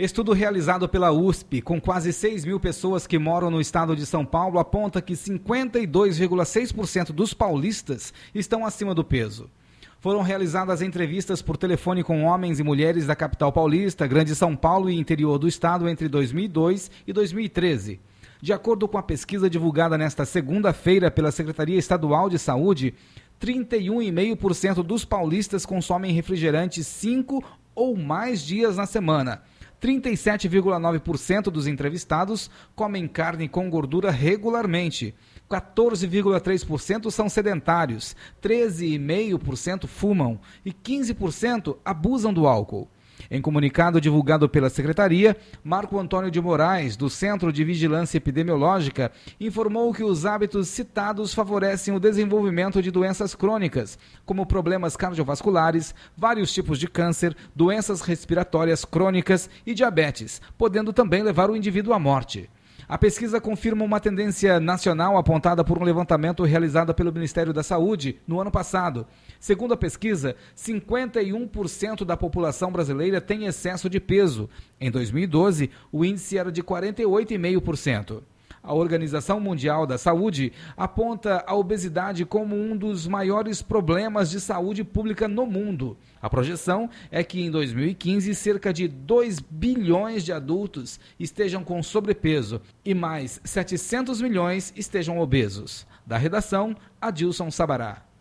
Estudo realizado pela USP, com quase 6 mil pessoas que moram no estado de São Paulo, aponta que 52,6% dos paulistas estão acima do peso. Foram realizadas entrevistas por telefone com homens e mulheres da capital paulista, Grande São Paulo e interior do estado entre 2002 e 2013. De acordo com a pesquisa divulgada nesta segunda-feira pela Secretaria Estadual de Saúde, 31,5% dos paulistas consomem refrigerantes 5 ou mais dias na semana. 37,9% dos entrevistados comem carne com gordura regularmente. 14,3% são sedentários, 13,5% fumam e 15% abusam do álcool. Em comunicado divulgado pela Secretaria, Marco Antônio de Moraes, do Centro de Vigilância Epidemiológica, informou que os hábitos citados favorecem o desenvolvimento de doenças crônicas, como problemas cardiovasculares, vários tipos de câncer, doenças respiratórias crônicas e diabetes, podendo também levar o indivíduo à morte. A pesquisa confirma uma tendência nacional apontada por um levantamento realizado pelo Ministério da Saúde no ano passado. Segundo a pesquisa, 51% da população brasileira tem excesso de peso. Em 2012, o índice era de 48,5%. A Organização Mundial da Saúde aponta a obesidade como um dos maiores problemas de saúde pública no mundo. A projeção é que em 2015 cerca de 2 bilhões de adultos estejam com sobrepeso e mais 700 milhões estejam obesos. Da redação, Adilson Sabará.